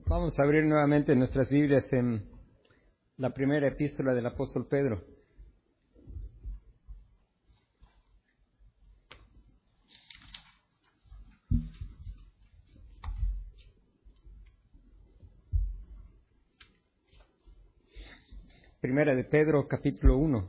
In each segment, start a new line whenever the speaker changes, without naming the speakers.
Vamos a abrir nuevamente nuestras Biblias en la primera epístola del apóstol Pedro. Primera de Pedro, capítulo 1.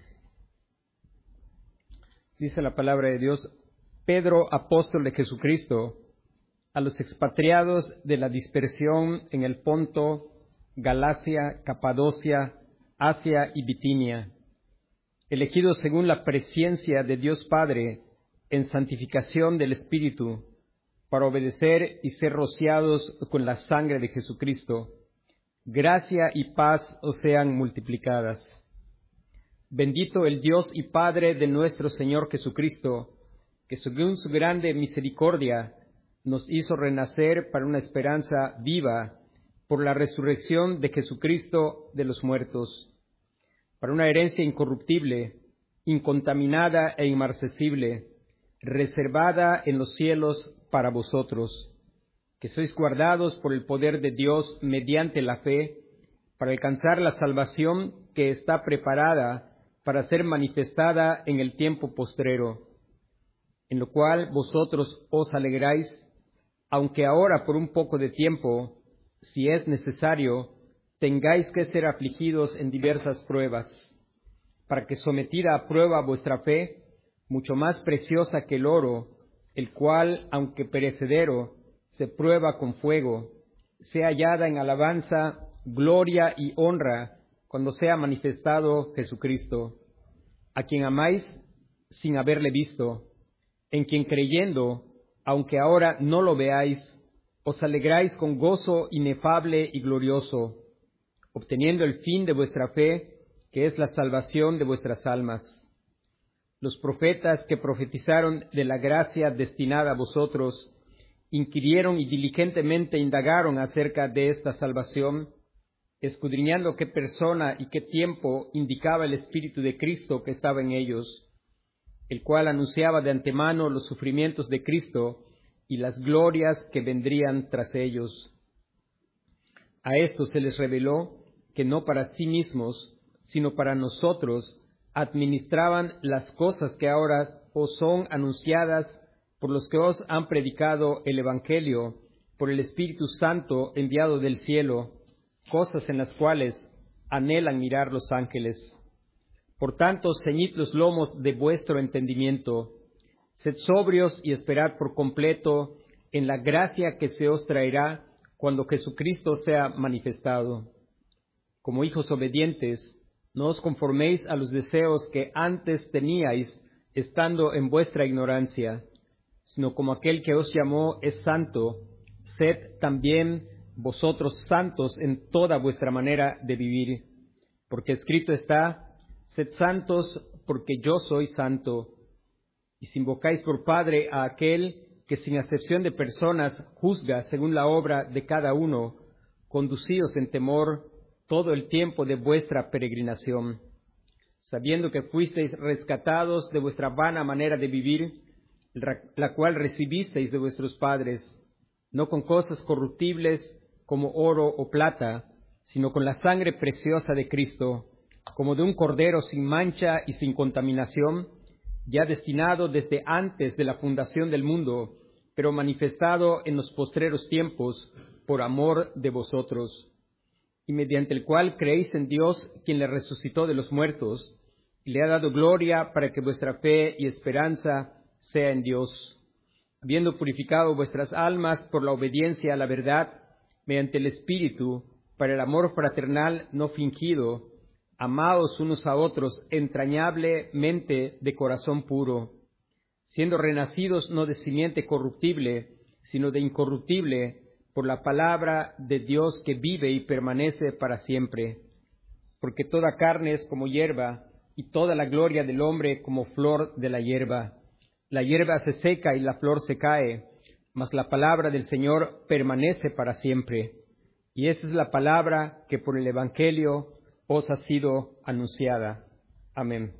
Dice la palabra de Dios: Pedro, apóstol de Jesucristo, a los expatriados de la dispersión en el Ponto, Galacia, Capadocia, Asia y Bitinia, elegidos según la presciencia de Dios Padre en santificación del Espíritu, para obedecer y ser rociados con la sangre de Jesucristo. Gracia y paz os sean multiplicadas. Bendito el Dios y Padre de nuestro Señor Jesucristo, que según su grande misericordia nos hizo renacer para una esperanza viva por la resurrección de Jesucristo de los muertos, para una herencia incorruptible, incontaminada e inmarcesible, reservada en los cielos para vosotros, que sois guardados por el poder de Dios mediante la fe, para alcanzar la salvación que está preparada para ser manifestada en el tiempo postrero, en lo cual vosotros os alegráis, aunque ahora por un poco de tiempo, si es necesario, tengáis que ser afligidos en diversas pruebas, para que sometida a prueba vuestra fe, mucho más preciosa que el oro, el cual, aunque perecedero, se prueba con fuego, sea hallada en alabanza, gloria y honra, cuando sea manifestado Jesucristo, a quien amáis sin haberle visto, en quien creyendo, aunque ahora no lo veáis, os alegráis con gozo inefable y glorioso, obteniendo el fin de vuestra fe, que es la salvación de vuestras almas. Los profetas que profetizaron de la gracia destinada a vosotros, inquirieron y diligentemente indagaron acerca de esta salvación, escudriñando qué persona y qué tiempo indicaba el Espíritu de Cristo que estaba en ellos, el cual anunciaba de antemano los sufrimientos de Cristo y las glorias que vendrían tras ellos. A esto se les reveló que no para sí mismos, sino para nosotros, administraban las cosas que ahora os son anunciadas por los que os han predicado el Evangelio, por el Espíritu Santo enviado del cielo, cosas en las cuales anhelan mirar los ángeles. Por tanto, ceñid los lomos de vuestro entendimiento, sed sobrios y esperad por completo en la gracia que se os traerá cuando Jesucristo sea manifestado. Como hijos obedientes, no os conforméis a los deseos que antes teníais estando en vuestra ignorancia, sino como aquel que os llamó es santo, sed también vosotros santos en toda vuestra manera de vivir. Porque escrito está: sed santos porque yo soy santo. Y si invocáis por Padre a aquel que sin acepción de personas juzga según la obra de cada uno, conducíos en temor todo el tiempo de vuestra peregrinación, sabiendo que fuisteis rescatados de vuestra vana manera de vivir, la cual recibisteis de vuestros padres, no con cosas corruptibles como oro o plata, sino con la sangre preciosa de Cristo, como de un cordero sin mancha y sin contaminación, ya destinado desde antes de la fundación del mundo, pero manifestado en los postreros tiempos por amor de vosotros, y mediante el cual creéis en Dios, quien le resucitó de los muertos, y le ha dado gloria para que vuestra fe y esperanza sea en Dios, habiendo purificado vuestras almas por la obediencia a la verdad, mediante el Espíritu, para el amor fraternal no fingido, amados unos a otros entrañablemente de corazón puro, siendo renacidos no de simiente corruptible, sino de incorruptible, por la palabra de Dios que vive y permanece para siempre. Porque toda carne es como hierba, y toda la gloria del hombre como flor de la hierba. La hierba se seca y la flor se cae, mas la palabra del Señor permanece para siempre. Y esa es la palabra que por el Evangelio os ha sido anunciada. Amén.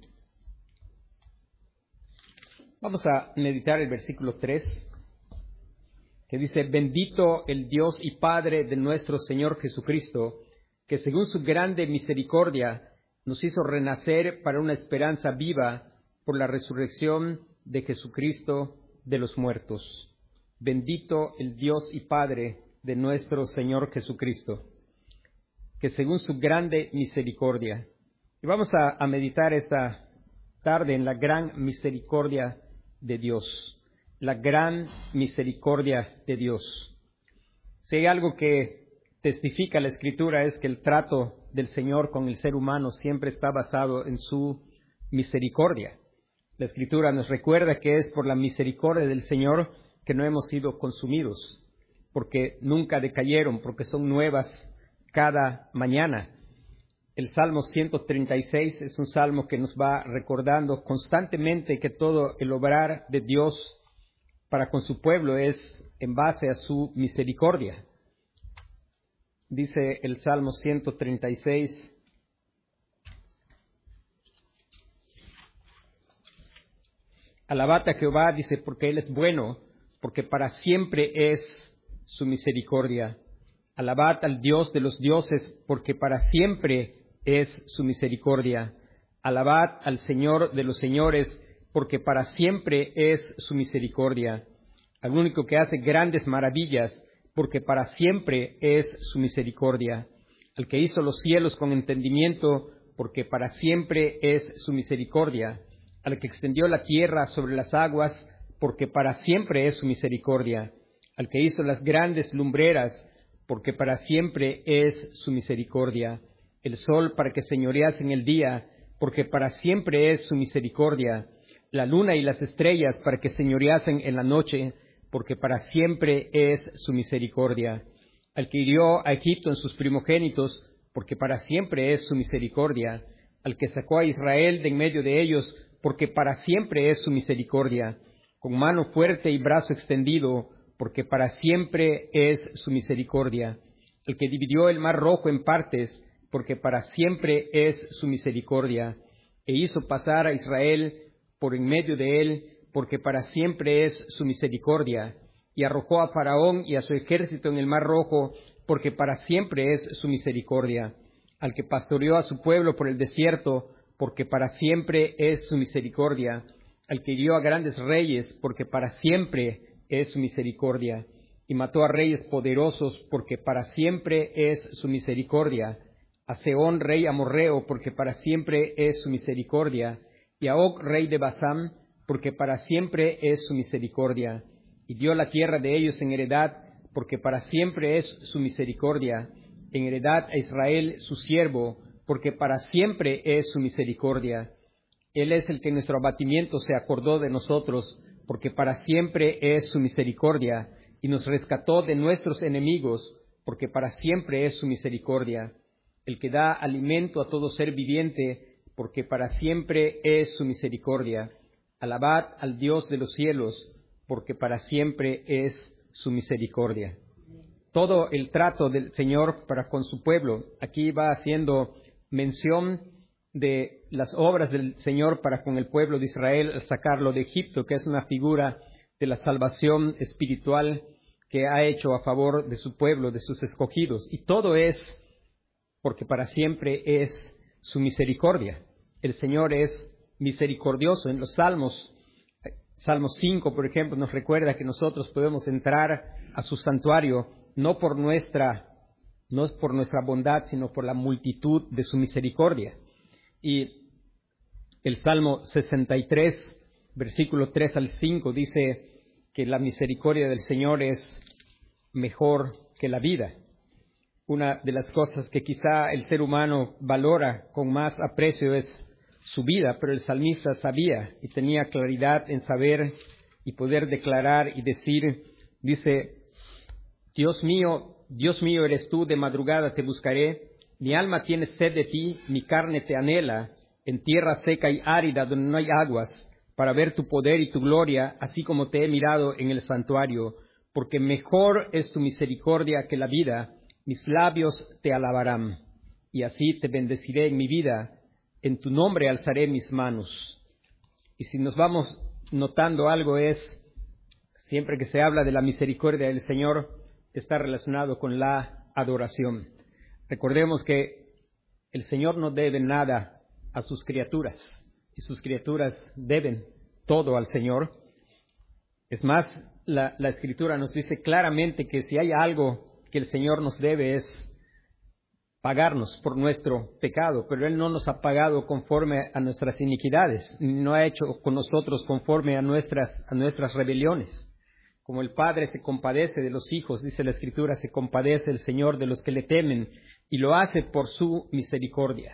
Vamos a meditar el versículo 3. que dice: bendito el Dios y Padre de nuestro Señor Jesucristo, que según su grande misericordia nos hizo renacer para una esperanza viva por la resurrección de Jesucristo de los muertos. Bendito el Dios y Padre de nuestro Señor Jesucristo, que según su grande misericordia. Y vamos a meditar esta tarde en la gran misericordia de Dios. La gran misericordia de Dios. Si hay algo que testifica la Escritura es que el trato del Señor con el ser humano siempre está basado en su misericordia. La Escritura nos recuerda que es por la misericordia del Señor que no hemos sido consumidos, porque nunca decayeron, porque son nuevas cada mañana. El Salmo 136 es un salmo que nos va recordando constantemente que todo el obrar de Dios para con su pueblo es en base a su misericordia. Dice el Salmo 136, alabad a Jehová, dice, porque Él es bueno, porque para siempre es su misericordia. Alabad al Dios de los dioses, porque para siempre es su misericordia. Alabad al Señor de los señores, porque para siempre es su misericordia. Al único que hace grandes maravillas, porque para siempre es su misericordia. Al que hizo los cielos con entendimiento, porque para siempre es su misericordia. Al que extendió la tierra sobre las aguas, porque para siempre es su misericordia. Al que hizo las grandes lumbreras, porque para siempre es su misericordia. El sol para que señorease en el día, porque para siempre es su misericordia. La luna y las estrellas para que señoreasen en la noche, porque para siempre es su misericordia. Al que hirió a Egipto en sus primogénitos, porque para siempre es su misericordia. Al que sacó a Israel de en medio de ellos, porque para siempre es su misericordia. Con mano fuerte y brazo extendido, porque para siempre es su misericordia. El que dividió el mar rojo en partes, porque para siempre es su misericordia. E hizo pasar a Israel por en medio de él, porque para siempre es su misericordia. Y arrojó a Faraón y a su ejército en el mar rojo, porque para siempre es su misericordia. Al que pastoreó a su pueblo por el desierto, porque para siempre es su misericordia. Al que hirió a grandes reyes, porque para siempre es su misericordia. Y mató a reyes poderosos, porque para siempre es su misericordia. A Sehón, rey amorreo, porque para siempre es su misericordia. Y a Og, rey de Basán, porque para siempre es su misericordia. Y dio la tierra de ellos en heredad, porque para siempre es su misericordia. En heredad a Israel, su siervo, porque para siempre es su misericordia. Él es el que en nuestro abatimiento se acordó de nosotros, porque para siempre es su misericordia. Y nos rescató de nuestros enemigos, porque para siempre es su misericordia. El que da alimento a todo ser viviente, porque para siempre es su misericordia. Alabad al Dios de los cielos, porque para siempre es su misericordia. Todo el trato del Señor para con su pueblo, aquí va haciendo mención de las obras del Señor para con el pueblo de Israel al sacarlo de Egipto, que es una figura de la salvación espiritual que ha hecho a favor de su pueblo, de sus escogidos. Y todo es porque para siempre es su misericordia. El Señor es misericordioso. En los Salmos, Salmo 5, por ejemplo, nos recuerda que nosotros podemos entrar a su santuario no por nuestra bondad, sino por la multitud de su misericordia. Y el Salmo 63, versículo 3 al 5, dice que la misericordia del Señor es mejor que la vida. Una de las cosas que quizá el ser humano valora con más aprecio es su vida, pero el salmista sabía y tenía claridad en saber y poder declarar y decir, dice, Dios mío eres tú, de madrugada te buscaré, mi alma tiene sed de ti, mi carne te anhela, en tierra seca y árida donde no hay aguas, para ver tu poder y tu gloria, así como te he mirado en el santuario, porque mejor es tu misericordia que la vida, mis labios te alabarán, y así te bendeciré en mi vida, en tu nombre alzaré mis manos. Y si nos vamos notando algo es, Siempre que se habla de la misericordia del Señor, está relacionado con la adoración. Recordemos que el Señor no debe nada a sus criaturas, y sus criaturas deben todo al Señor. Es más, la Escritura nos dice claramente que si hay algo que el Señor nos debe es pagarnos por nuestro pecado, pero Él no nos ha pagado conforme a nuestras iniquidades, no ha hecho con nosotros conforme a nuestras rebeliones. Como el Padre se compadece de los hijos, dice la Escritura, se compadece el Señor de los que le temen, y lo hace por su misericordia.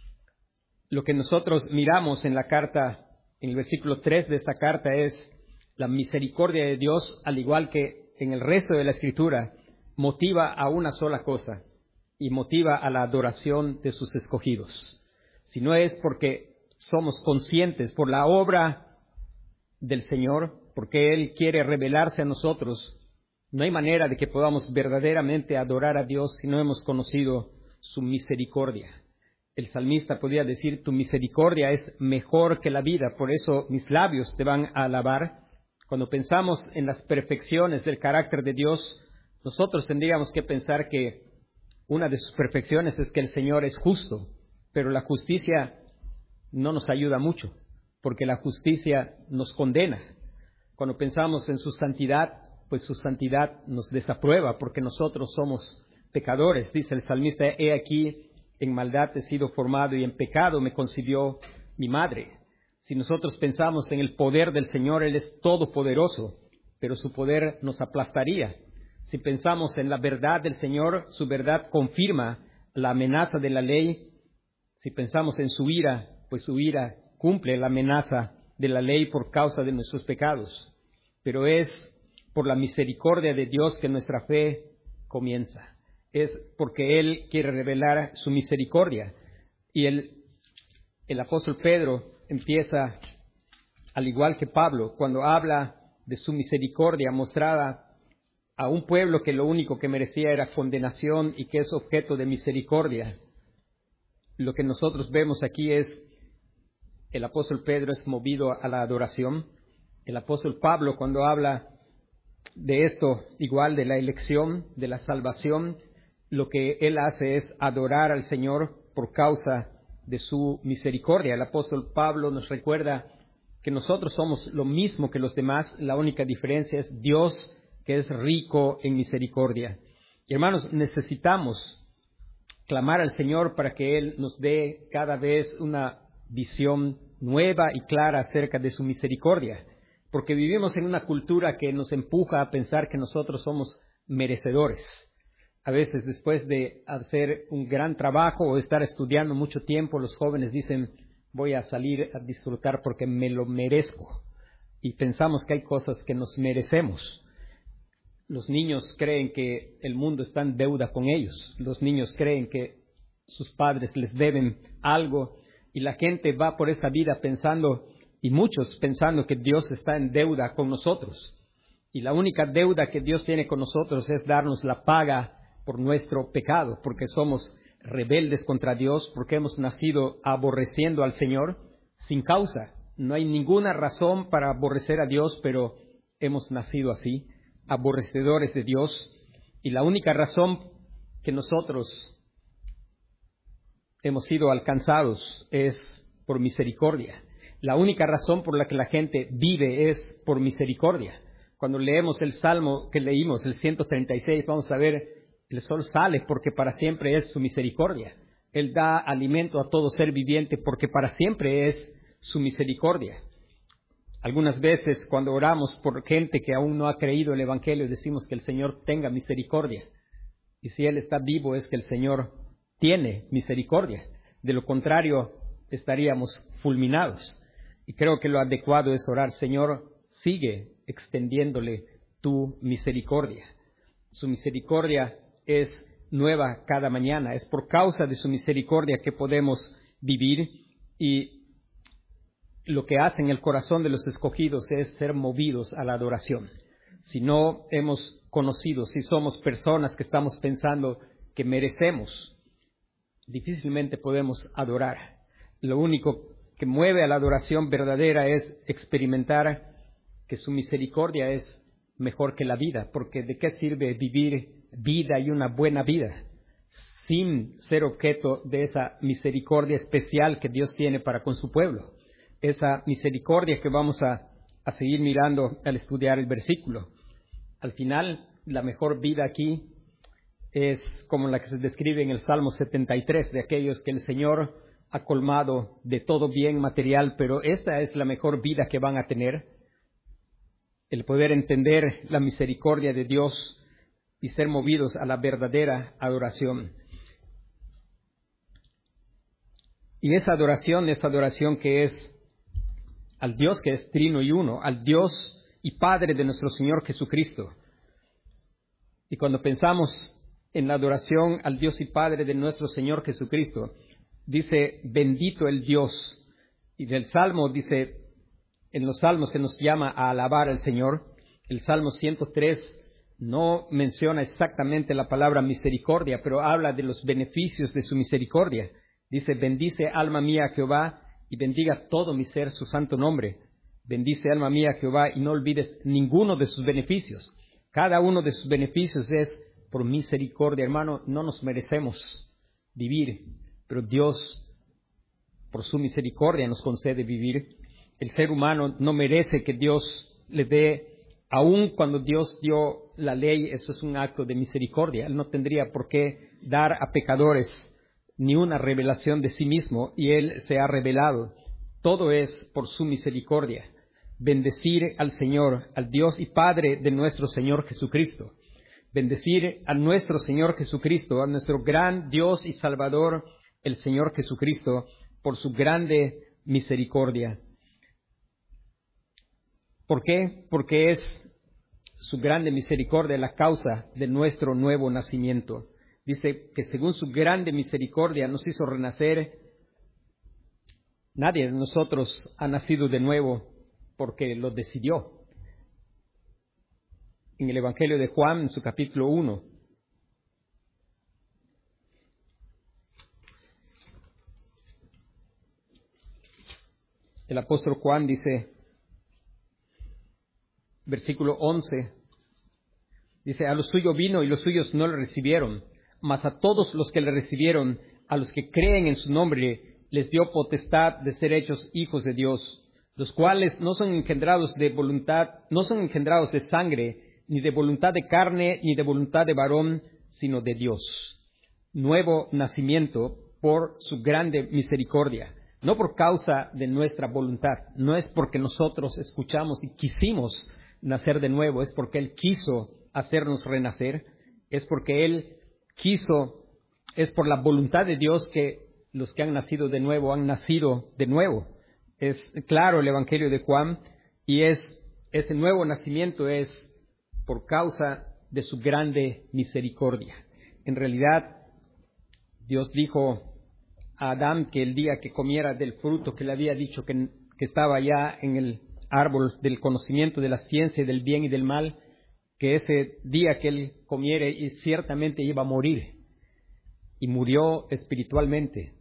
Lo que nosotros miramos en la carta, en el versículo 3 de esta carta, es la misericordia de Dios, al igual que en el resto de la Escritura, motiva a una sola cosa, y motiva a la adoración de sus escogidos. Si no es porque somos conscientes por la obra del Señor, porque Él quiere revelarse a nosotros, no hay manera de que podamos verdaderamente adorar a Dios si no hemos conocido su misericordia. El salmista podía decir, tu misericordia es mejor que la vida, por eso mis labios te van a alabar. Cuando pensamos en las perfecciones del carácter de Dios, nosotros tendríamos que pensar que una de sus perfecciones es que el Señor es justo, pero la justicia no nos ayuda mucho, porque la justicia nos condena. Cuando pensamos en su santidad, pues su santidad nos desaprueba, porque nosotros somos pecadores. Dice el salmista, he aquí, en maldad he sido formado y en pecado me concibió mi madre. Si nosotros pensamos en el poder del Señor, Él es todopoderoso, pero su poder nos aplastaría. Si pensamos en la verdad del Señor, su verdad confirma la amenaza de la ley. Si pensamos en su ira, pues su ira cumple la amenaza de la ley por causa de nuestros pecados. Pero es por la misericordia de Dios que nuestra fe comienza. Es porque Él quiere revelar su misericordia. Y el apóstol Pedro empieza, al igual que Pablo, cuando habla de su misericordia mostrada a un pueblo que lo único que merecía era condenación y que es objeto de misericordia. Lo que nosotros vemos aquí es, el apóstol Pedro es movido a la adoración. El apóstol Pablo, cuando habla de esto, igual de la elección, de la salvación, lo que él hace es adorar al Señor por causa de su misericordia. El apóstol Pablo nos recuerda que nosotros somos lo mismo que los demás, la única diferencia es Dios, que es rico en misericordia. Y hermanos, necesitamos clamar al Señor para que Él nos dé cada vez una visión nueva y clara acerca de su misericordia, porque vivimos en una cultura que nos empuja a pensar que nosotros somos merecedores. A veces, después de hacer un gran trabajo o estar estudiando mucho tiempo, los jóvenes dicen, voy a salir a disfrutar porque me lo merezco. Y pensamos que hay cosas que nos merecemos. Los niños creen que el mundo está en deuda con ellos. Los niños creen que sus padres les deben algo. Y la gente va por esta vida pensando, y muchos pensando que Dios está en deuda con nosotros. Y la única deuda que Dios tiene con nosotros es darnos la paga por nuestro pecado, porque somos rebeldes contra Dios, porque hemos nacido aborreciendo al Señor sin causa. No hay ninguna razón para aborrecer a Dios, pero hemos nacido así, aborrecedores de Dios, y la única razón que nosotros hemos sido alcanzados es por misericordia. La única razón por la que la gente vive es por misericordia. Cuando leemos el Salmo que leímos, el 136, vamos a ver, el sol sale porque para siempre es su misericordia. Él da alimento a todo ser viviente porque para siempre es su misericordia. Algunas veces cuando oramos por gente que aún no ha creído el Evangelio, decimos que el Señor tenga misericordia. Y si Él está vivo es que el Señor tiene misericordia. De lo contrario, estaríamos fulminados. Y creo que lo adecuado es orar, Señor, sigue extendiéndole tu misericordia. Su misericordia es nueva cada mañana. Es por causa de su misericordia que podemos vivir, y lo que hace en el corazón de los escogidos es ser movidos a la adoración. Si no hemos conocido, si somos personas que estamos pensando que merecemos, difícilmente podemos adorar. Lo único que mueve a la adoración verdadera es experimentar que su misericordia es mejor que la vida, porque ¿de qué sirve vivir vida y una buena vida sin ser objeto de esa misericordia especial que Dios tiene para con su pueblo? Esa misericordia que vamos a seguir mirando al estudiar el versículo. Al final, la mejor vida aquí es como la que se describe en el Salmo 73, de aquellos que el Señor ha colmado de todo bien material, pero esta es la mejor vida que van a tener, el poder entender la misericordia de Dios y ser movidos a la verdadera adoración. Y esa adoración que es al Dios que es trino y uno, al Dios y Padre de nuestro Señor Jesucristo. Y cuando pensamos en la adoración al Dios y Padre de nuestro Señor Jesucristo, dice, bendito el Dios. Y del Salmo dice, en los Salmos se nos llama a alabar al Señor. El Salmo 103 no menciona exactamente la palabra misericordia, pero habla de los beneficios de su misericordia. Dice, bendice alma mía a Jehová y bendiga todo mi ser su santo nombre. Bendice alma mía a Jehová y no olvides ninguno de sus beneficios. Cada uno de sus beneficios es por misericordia, hermano. No nos merecemos vivir, pero Dios, por su misericordia, nos concede vivir. El ser humano no merece que Dios le dé, aun cuando Dios dio la ley, eso es un acto de misericordia. Él no tendría por qué dar a pecadores ni una revelación de sí mismo, y Él se ha revelado. Todo es por su misericordia. Bendecir al Señor, al Dios y Padre de nuestro Señor Jesucristo. Bendecir a nuestro Señor Jesucristo, a nuestro gran Dios y Salvador, el Señor Jesucristo, por su grande misericordia. ¿Por qué? Porque es su grande misericordia la causa de nuestro nuevo nacimiento. Dice que según su grande misericordia nos hizo renacer. Nadie de nosotros ha nacido de nuevo porque lo decidió. En el Evangelio de Juan, en su capítulo 1, el apóstol Juan dice, versículo 11, dice, a los suyos vino y los suyos no le recibieron, mas a todos los que le recibieron, a los que creen en su nombre, les dio potestad de ser hechos hijos de Dios, los cuales no son engendrados de voluntad, no son engendrados de sangre, ni de voluntad de carne, ni de voluntad de varón, sino de Dios. Nuevo nacimiento por su grande misericordia, no por causa de nuestra voluntad, no es porque nosotros escuchamos y quisimos nacer de nuevo, es porque Él quiso hacernos renacer, es porque Él quiso, es por la voluntad de Dios que los que han nacido de nuevo han nacido de nuevo. Es claro el Evangelio de Juan, y ese nuevo nacimiento es por causa de su grande misericordia. En realidad, Dios dijo a Adán que el día que comiera del fruto que le había dicho que estaba ya en el árbol del conocimiento de la ciencia y del bien y del mal, que ese día que él comiere y ciertamente iba a morir, y murió espiritualmente,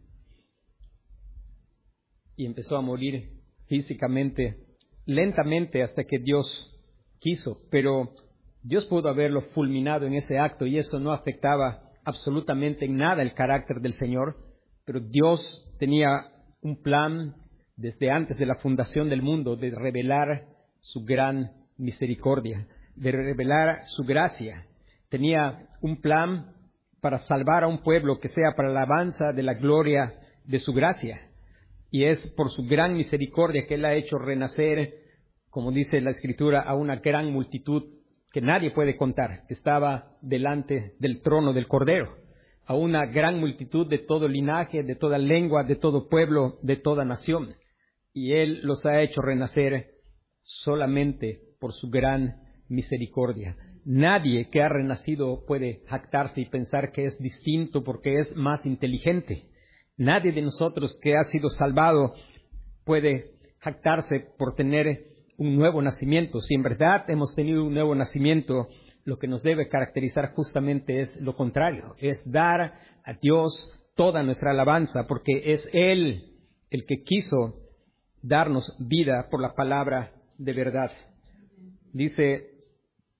y empezó a morir físicamente, lentamente hasta que Dios quiso, pero Dios pudo haberlo fulminado en ese acto y eso no afectaba absolutamente en nada el carácter del Señor, pero Dios tenía un plan desde antes de la fundación del mundo de revelar su gran misericordia, de revelar su gracia. Tenía un plan para salvar a un pueblo que sea para la alabanza de la gloria de su gracia. Y es por su gran misericordia que Él ha hecho renacer, como dice la Escritura, a una gran multitud que nadie puede contar, que estaba delante del trono del Cordero, a una gran multitud de todo linaje, de toda lengua, de todo pueblo, de toda nación. Y Él los ha hecho renacer solamente por su gran misericordia. Nadie que ha renacido puede jactarse y pensar que es distinto porque es más inteligente. Nadie de nosotros que ha sido salvado puede jactarse por tener un nuevo nacimiento. Si en verdad hemos tenido un nuevo nacimiento, lo que nos debe caracterizar justamente es lo contrario, es dar a Dios toda nuestra alabanza, porque es Él el que quiso darnos vida por la palabra de verdad. Dice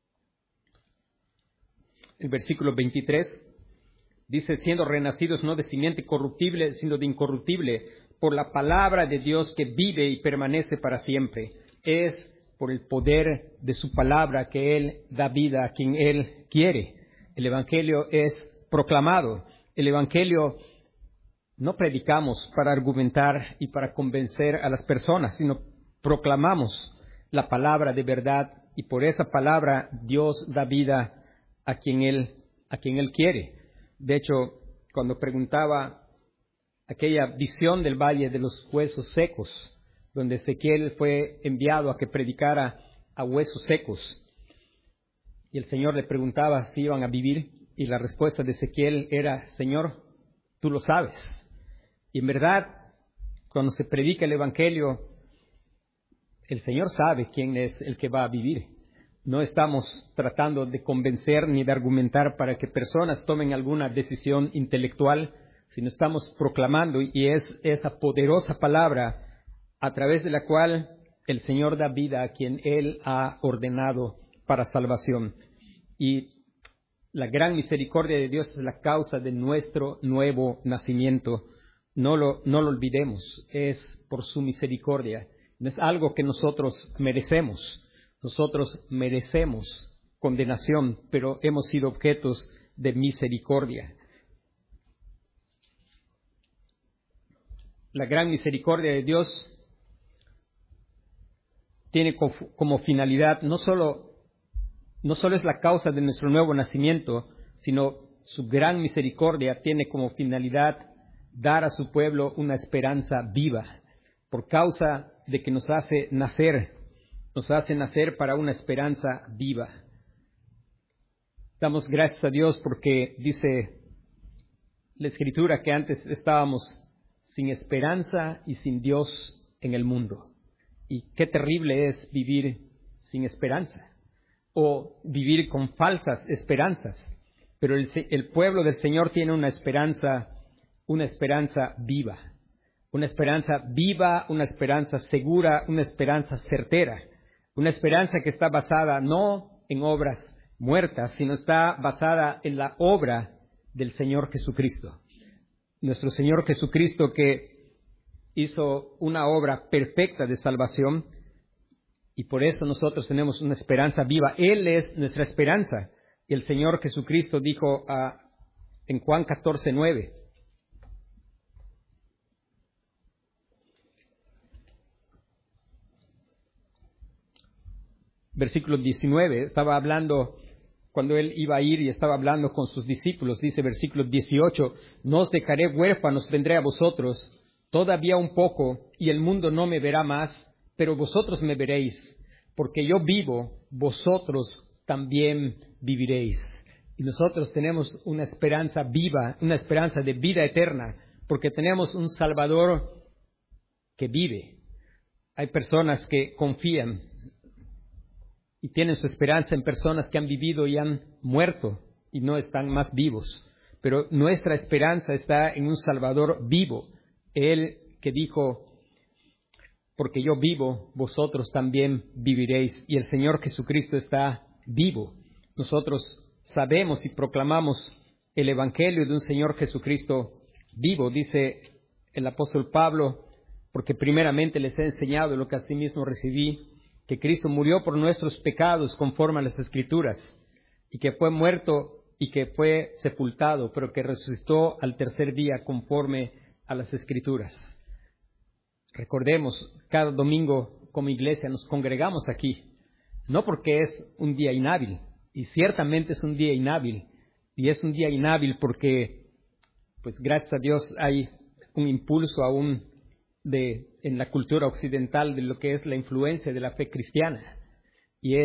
el versículo 23, dice, siendo renacidos no de simiente corruptible, sino de incorruptible, por la palabra de Dios que vive y permanece para siempre. Es por el poder de su palabra que Él da vida a quien Él quiere. El Evangelio es proclamado. El Evangelio no predicamos para argumentar y para convencer a las personas, sino proclamamos la palabra de verdad, y por esa palabra Dios da vida a quien Él quiere. De hecho, cuando preguntaba aquella visión del valle de los huesos secos, donde Ezequiel fue enviado a que predicara a huesos secos, y el Señor le preguntaba si iban a vivir, y la respuesta de Ezequiel era, Señor, tú lo sabes. Y en verdad, cuando se predica el Evangelio, el Señor sabe quién es el que va a vivir. No estamos tratando de convencer ni de argumentar para que personas tomen alguna decisión intelectual, sino estamos proclamando, y es esa poderosa palabra a través de la cual el Señor da vida a quien Él ha ordenado para salvación. Y la gran misericordia de Dios es la causa de nuestro nuevo nacimiento. No lo olvidemos, es por su misericordia. No es algo que nosotros merecemos. Nosotros merecemos condenación, pero hemos sido objetos de misericordia. La gran misericordia de Dios tiene como finalidad no solo es la causa de nuestro nuevo nacimiento, sino su gran misericordia tiene como finalidad dar a su pueblo una esperanza viva, por causa de que nos hace nacer para una esperanza viva. Damos gracias a Dios porque dice la Escritura que antes estábamos sin esperanza y sin Dios en el mundo. Y qué terrible es vivir sin esperanza o vivir con falsas esperanzas. Pero el pueblo del Señor tiene una esperanza viva. Una esperanza viva, una esperanza segura, una esperanza certera. Una esperanza que está basada no en obras muertas, sino está basada en la obra del Señor Jesucristo. Nuestro Señor Jesucristo, que hizo una obra perfecta de salvación, y por eso nosotros tenemos una esperanza viva. Él es nuestra esperanza. Y el Señor Jesucristo dijo en Juan 14:9, versículo 19, estaba hablando cuando Él iba a ir y estaba hablando con sus discípulos. Dice versículo 18, no os dejaré huérfanos, vendré a vosotros, todavía un poco, y el mundo no me verá más, pero vosotros me veréis, porque yo vivo, vosotros también viviréis. Y nosotros tenemos una esperanza viva, una esperanza de vida eterna, porque tenemos un Salvador que vive. Hay personas que confían y tienen su esperanza en personas que han vivido y han muerto y no están más vivos. Pero nuestra esperanza está en un Salvador vivo. Él que dijo, porque yo vivo, vosotros también viviréis. Y el Señor Jesucristo está vivo. Nosotros sabemos y proclamamos el Evangelio de un Señor Jesucristo vivo. Dice el apóstol Pablo, porque primeramente les he enseñado lo que asimismo recibí, que Cristo murió por nuestros pecados conforme a las Escrituras, y que fue muerto y que fue sepultado, pero que resucitó al tercer día conforme a las Escrituras. Recordemos, cada domingo como iglesia nos congregamos aquí, no porque es un día inhábil, y ciertamente es un día inhábil, y es un día inhábil porque, pues gracias a Dios, hay un impulso aún en la cultura occidental de lo que es la influencia de la fe cristiana, y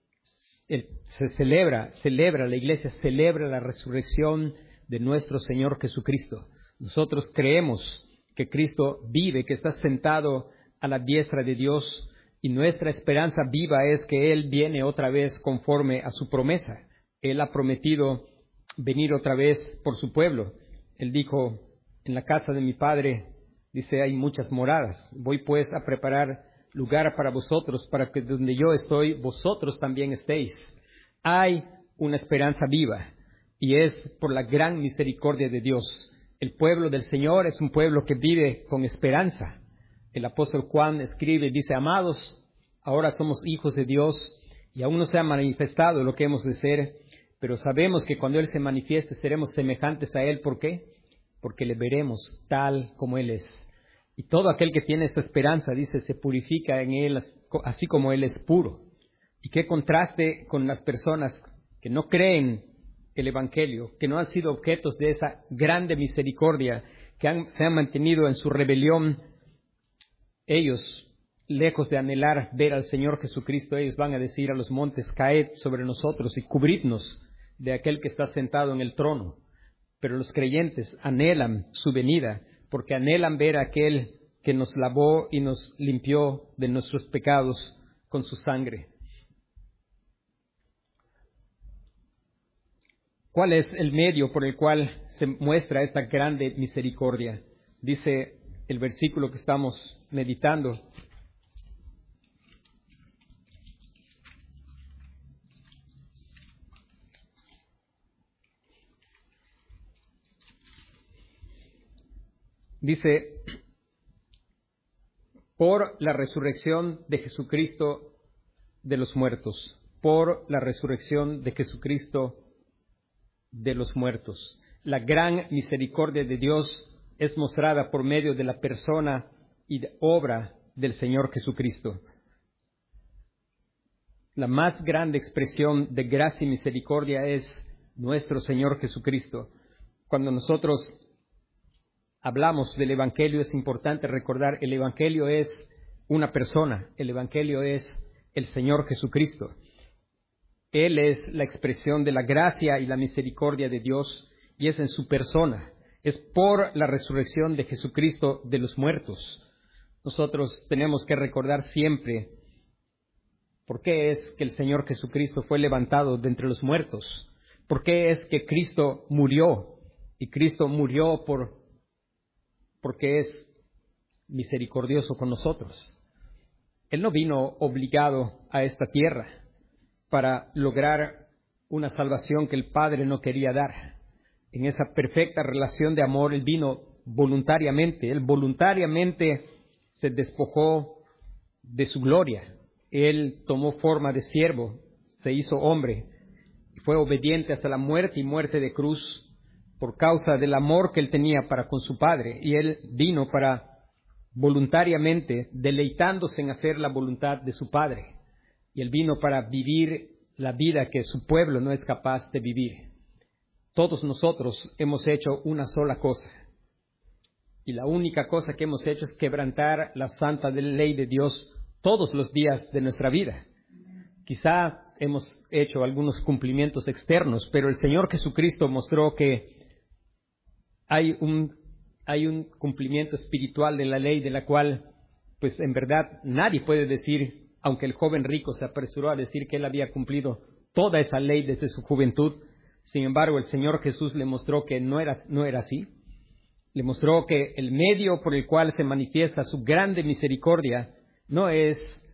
se celebra, la iglesia celebra la resurrección de nuestro Señor Jesucristo. Nosotros creemos que Cristo vive, que está sentado a la diestra de Dios, y nuestra esperanza viva es que Él viene otra vez conforme a su promesa. Él ha prometido venir otra vez por su pueblo. Él dijo, en la casa de mi Padre, dice, hay muchas moradas. Voy pues a preparar lugar para vosotros, para que donde yo estoy, vosotros también estéis. Hay una esperanza viva. y es por la gran misericordia de Dios. El pueblo del Señor es un pueblo que vive con esperanza. El apóstol Juan escribe y dice: amados, ahora somos hijos de Dios y aún no se ha manifestado lo que hemos de ser, pero sabemos que cuando Él se manifieste seremos semejantes a Él. ¿Por qué? Porque le veremos tal como Él es. Y todo aquel que tiene esta esperanza, dice, se purifica en Él así como Él es puro. Y qué contraste con las personas que no creen el Evangelio, que no han sido objetos de esa grande misericordia, que se han mantenido en su rebelión. Ellos, lejos de anhelar ver al Señor Jesucristo, ellos van a decir a los montes: caed sobre nosotros y cubridnos de aquel que está sentado en el trono. Pero los creyentes anhelan su venida, porque anhelan ver a aquel que nos lavó y nos limpió de nuestros pecados con su sangre. ¿Cuál es el medio por el cual se muestra esta grande misericordia? Dice el versículo que estamos meditando: dice, por la resurrección de Jesucristo de los muertos, por la resurrección de Jesucristo de los muertos. La gran misericordia de Dios es mostrada por medio de la persona y de obra del Señor Jesucristo. La más grande expresión de gracia y misericordia es nuestro Señor Jesucristo. Cuando nosotros hablamos del Evangelio, es importante recordar: el Evangelio es una persona, el Evangelio es el Señor Jesucristo. Él es la expresión de la gracia y la misericordia de Dios, y es en su persona. Es por la resurrección de Jesucristo de los muertos. Nosotros tenemos que recordar siempre por qué es que el Señor Jesucristo fue levantado de entre los muertos. ¿Por qué es que Cristo murió? Y Cristo murió porque es misericordioso con nosotros. Él no vino obligado a esta tierra para lograr una salvación que el Padre no quería dar. En esa perfecta relación de amor, Él vino voluntariamente. Él voluntariamente se despojó de su gloria. Él tomó forma de siervo, se hizo hombre, y fue obediente hasta la muerte y muerte de cruz por causa del amor que Él tenía para con su Padre. Y Él vino para voluntariamente, deleitándose en hacer la voluntad de su Padre. Y Él vino para vivir la vida que su pueblo no es capaz de vivir. Todos nosotros hemos hecho una sola cosa. Y la única cosa que hemos hecho es quebrantar la santa ley de Dios todos los días de nuestra vida. Quizá hemos hecho algunos cumplimientos externos, pero el Señor Jesucristo mostró que hay un cumplimiento espiritual de la ley, de la cual, pues en verdad, nadie puede decir, aunque el joven rico se apresuró a decir que él había cumplido toda esa ley desde su juventud. Sin embargo, el Señor Jesús le mostró que no era así. Le mostró que el medio por el cual se manifiesta su grande misericordia no es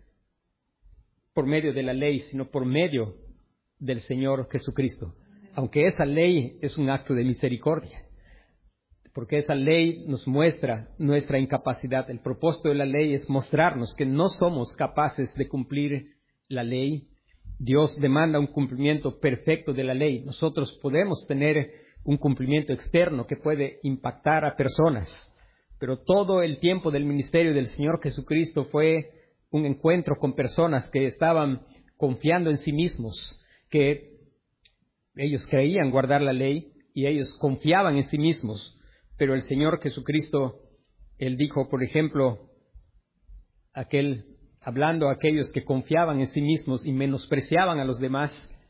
por medio de la ley, sino por medio del Señor Jesucristo. Aunque esa ley es un acto de misericordia, porque esa ley nos muestra nuestra incapacidad. El propósito de la ley es mostrarnos que no somos capaces de cumplir la ley. Dios demanda un cumplimiento perfecto de la ley. Nosotros podemos tener un cumplimiento externo que puede impactar a personas, pero todo el tiempo del ministerio del Señor Jesucristo fue un encuentro con personas que estaban confiando en sí mismos, que ellos creían guardar la ley y ellos confiaban en sí mismos. Pero el Señor Jesucristo, Él dijo, por ejemplo, hablando a aquellos que confiaban en sí mismos y menospreciaban a los demás,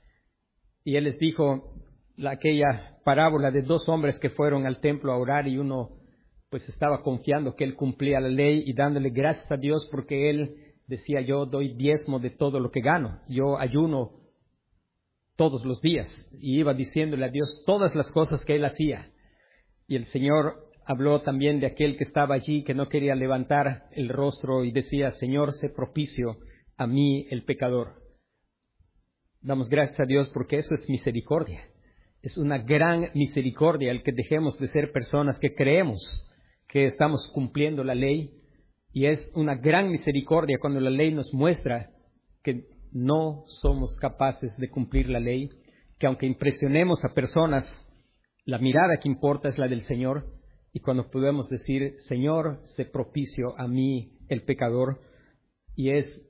y Él les dijo aquella parábola de 2 hombres que fueron al templo a orar, y uno pues estaba confiando que él cumplía la ley y dándole gracias a Dios porque él decía: yo doy diezmo de todo lo que gano, yo ayuno todos los días, y iba diciéndole a Dios todas las cosas que él hacía. Y el Señor habló también de aquel que estaba allí, que no quería levantar el rostro y decía: Señor, sé propicio a mí, el pecador. Damos gracias a Dios porque eso es misericordia. Es una gran misericordia el que dejemos de ser personas que creemos que estamos cumpliendo la ley. Y es una gran misericordia cuando la ley nos muestra que no somos capaces de cumplir la ley, que aunque impresionemos a personas, la mirada que importa es la del Señor. Y cuando podemos decir, Señor, sé propicio a mí, el pecador, y es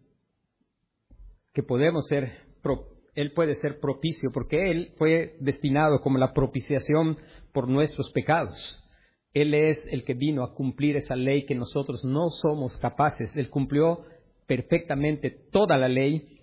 que podemos ser, Él puede ser propicio, porque Él fue destinado como la propiciación por nuestros pecados. Él es el que vino a cumplir esa ley que nosotros no somos capaces. Él cumplió perfectamente toda la ley,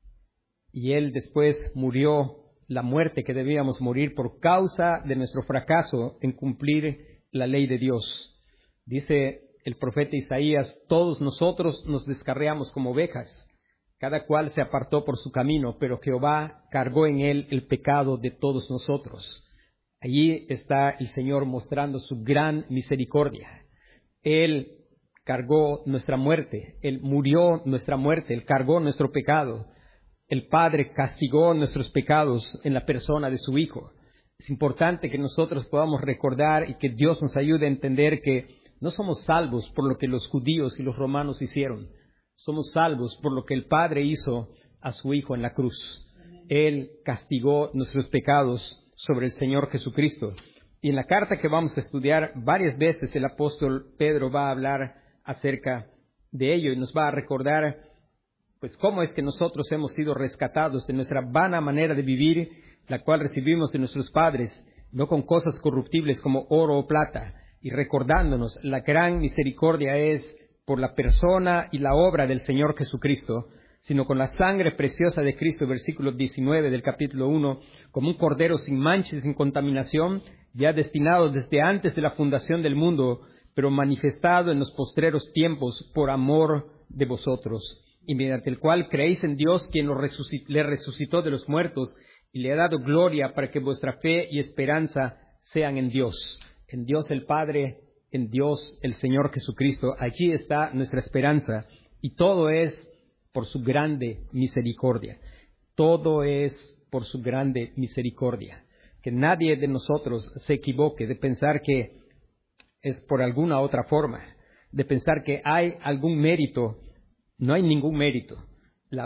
y Él después murió la muerte que debíamos morir por causa de nuestro fracaso en cumplir la ley de Dios. Dice el profeta Isaías, todos nosotros nos descarriamos como ovejas, cada cual se apartó por su camino, pero Jehová cargó en él el pecado de todos nosotros. Allí está el Señor mostrando su gran misericordia. Él cargó nuestra muerte, Él murió nuestra muerte, Él cargó nuestro pecado. El Padre castigó nuestros pecados en la persona de su Hijo. Es importante que nosotros podamos recordar y que Dios nos ayude a entender que no somos salvos por lo que los judíos y los romanos hicieron. Somos salvos por lo que el Padre hizo a su Hijo en la cruz. Él castigó nuestros pecados sobre el Señor Jesucristo. Y en la carta que vamos a estudiar varias veces el apóstol Pedro va a hablar acerca de ello y nos va a recordar pues cómo es que nosotros hemos sido rescatados de nuestra vana manera de vivir, la cual recibimos de nuestros padres, no con cosas corruptibles como oro o plata, y recordándonos la gran misericordia es por la persona y la obra del Señor Jesucristo, sino con la sangre preciosa de Cristo, versículo 19 del capítulo 1, como un cordero sin mancha y sin contaminación, ya destinado desde antes de la fundación del mundo, pero manifestado en los postreros tiempos por amor de vosotros, y mediante el cual creéis en Dios, quien le resucitó de los muertos, y le ha dado gloria para que vuestra fe y esperanza sean en Dios el Padre, en Dios el Señor Jesucristo. Allí está nuestra esperanza, y todo es por su grande misericordia. Todo es por su grande misericordia. Que nadie de nosotros se equivoque de pensar que es por alguna otra forma, de pensar que hay algún mérito. No hay ningún mérito. La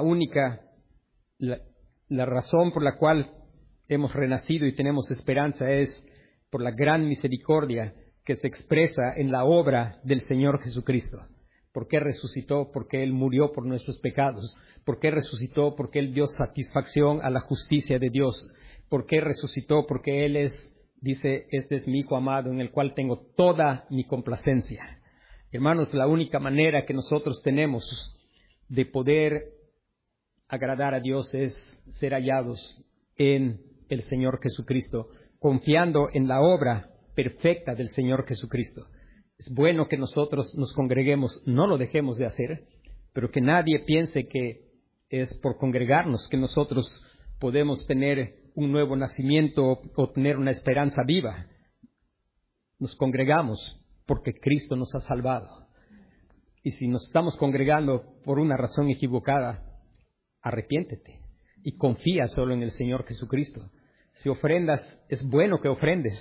razón por la cual hemos renacido y tenemos esperanza es por la gran misericordia que se expresa en la obra del Señor Jesucristo. ¿Por qué resucitó? Porque Él murió por nuestros pecados. ¿Por qué resucitó? Porque Él dio satisfacción a la justicia de Dios. ¿Por qué resucitó? Porque Él dice, este es mi Hijo amado en el cual tengo toda mi complacencia. Hermanos, la única manera que nosotros tenemos de poder agradar a Dios es ser hallados en el Señor Jesucristo, confiando en la obra perfecta del Señor Jesucristo. Es bueno que nosotros nos congreguemos, no lo dejemos de hacer, pero que nadie piense que es por congregarnos que nosotros podemos tener un nuevo nacimiento o tener una esperanza viva. Nos congregamos porque Cristo nos ha salvado. Y si nos estamos congregando por una razón equivocada, arrepiéntete y confía solo en el Señor Jesucristo. Si ofrendas, es bueno que ofrendes.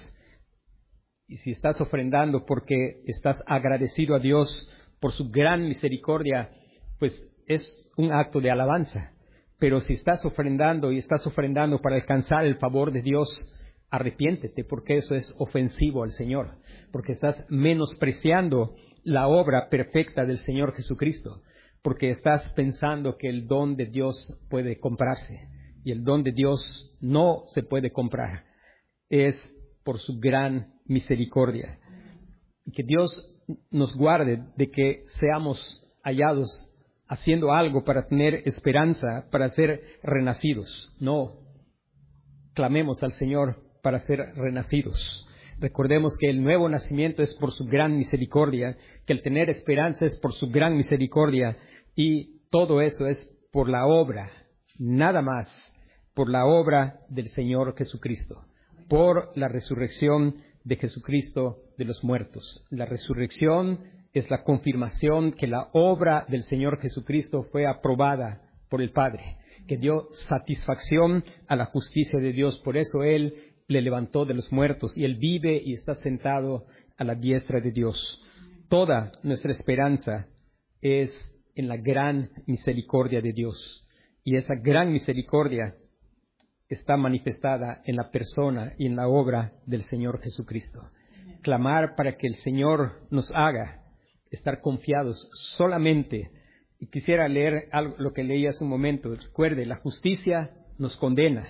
Y si estás ofrendando porque estás agradecido a Dios por su gran misericordia, pues es un acto de alabanza. Pero si estás ofrendando y estás ofrendando para alcanzar el favor de Dios, arrepiéntete, porque eso es ofensivo al Señor, porque estás menospreciando la obra perfecta del Señor Jesucristo, porque estás pensando que el don de Dios puede comprarse, y el don de Dios no se puede comprar. Es por su gran misericordia. Que Dios nos guarde de que seamos hallados haciendo algo para tener esperanza, para ser renacidos. No, clamemos al Señor para ser renacidos. Recordemos que el nuevo nacimiento es por su gran misericordia, que el tener esperanza es por su gran misericordia, y todo eso es por la obra, nada más, por la obra del Señor Jesucristo, por la resurrección de Jesucristo de los muertos. La resurrección es la confirmación que la obra del Señor Jesucristo fue aprobada por el Padre, que dio satisfacción a la justicia de Dios. Por eso Él le levantó de los muertos y Él vive y está sentado a la diestra de Dios. Toda nuestra esperanza es en la gran misericordia de Dios. Y esa gran misericordia está manifestada en la persona y en la obra del Señor Jesucristo. Clamar para que el Señor nos haga estar confiados solamente. Y quisiera leer algo, lo que leí hace un momento. Recuerde, la justicia nos condena.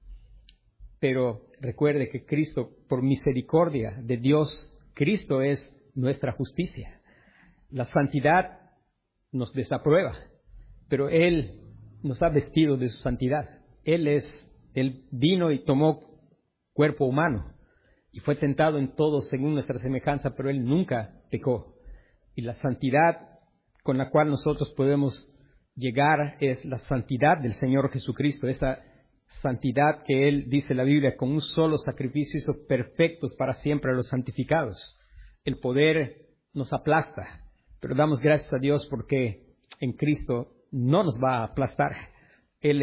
Pero recuerde que Cristo, por misericordia de Dios, Cristo es nuestra justicia. La santidad nos desaprueba, pero Él nos ha vestido de su santidad. Él vino y tomó cuerpo humano y fue tentado en todo según nuestra semejanza, pero Él nunca pecó. Y la santidad con la cual nosotros podemos llegar es la santidad del Señor Jesucristo, esa santidad que Él, dice la Biblia, con un solo sacrificio hizo perfectos para siempre a los santificados. El poder nos aplasta, pero damos gracias a Dios porque en Cristo no nos va a aplastar. Él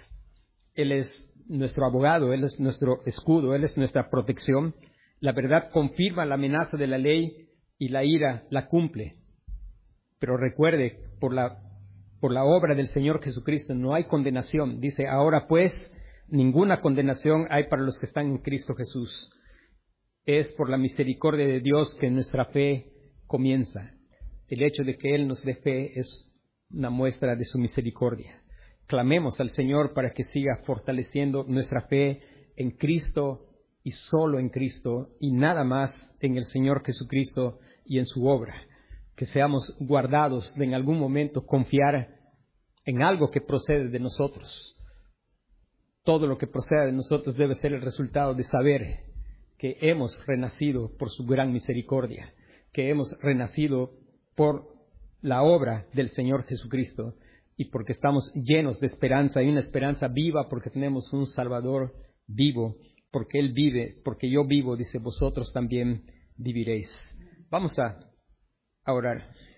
es nuestro abogado, Él es nuestro escudo, Él es nuestra protección. La verdad confirma la amenaza de la ley y la ira la cumple. Pero recuerde, por la obra del Señor Jesucristo no hay condenación. Dice, ahora pues, ninguna condenación hay para los que están en Cristo Jesús. Es por la misericordia de Dios que nuestra fe comienza. El hecho de que Él nos dé fe es una muestra de su misericordia. Clamemos al Señor para que siga fortaleciendo nuestra fe en Cristo y solo en Cristo y nada más en el Señor Jesucristo y en su obra. Que seamos guardados de en algún momento confiar en algo que procede de nosotros. Todo lo que proceda de nosotros debe ser el resultado de saber que hemos renacido por su gran misericordia, que hemos renacido por la obra del Señor Jesucristo y porque estamos llenos de esperanza y una esperanza viva porque tenemos un Salvador vivo, porque Él vive, porque yo vivo, dice, vosotros también viviréis. Vamos a orar.